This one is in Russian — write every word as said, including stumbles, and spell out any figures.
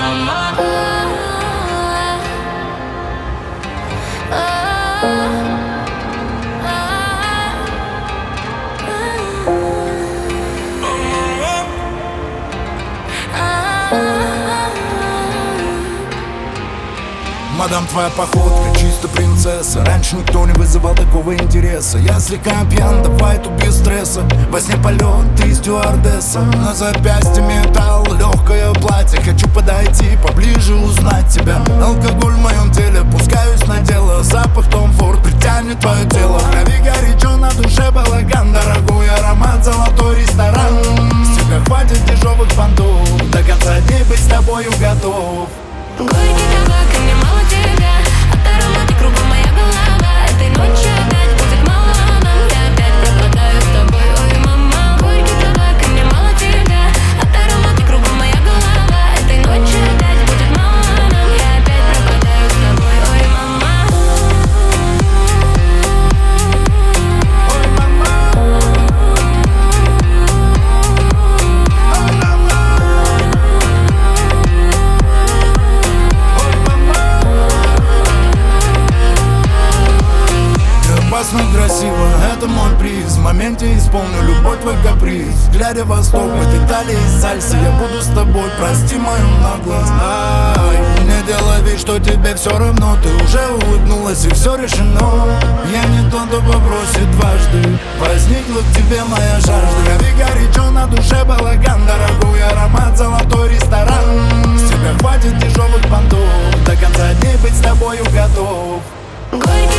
Мадам, твоя походка чисто принцесса. Раньше никто не вызывал такого интереса. Я слегка пьян, давай тут без стресса. Во сне полет, ты стюардесса. На запястье металл, легкое платье. Хочу подойти поближе, узнать тебя. Алкоголь в моем теле, пускаюсь на дело. Запах Том Форд притянет твое тело. В крови горячо, на душе балаган. Дорогой аромат, золотой ресторан. С тебя хватит дешевых понтов. До конца дней быть с тобою готов. Горький табак, и мне мало тебя. От аромата кругом моя голова. Этой ночью опять будет мало нам. Я опять пропадаю с тобой, ой, мама. Горький табак, и мне мало тебя. От аромата кругом моя голова. Этой ночью опять будет мало нам. Я опять пропадаю с тобой, ой, мама. Ой, мама. Опасно красиво, это мой приз. В моменте исполню любой твой каприз. Глядя в восток, в этой талии сальса. Я буду с тобой, прости мою наглость. Ай, не делай вид, что тебе все равно. Ты уже улыбнулась и все решено. Я не тот, кто попросит дважды. Возникла к тебе моя жажда. Крови горячо, на душе балаган. Дорогой аромат, золотой ресторан. С тебя хватит дешевых понтов. До конца дней быть с тобою готов. Горький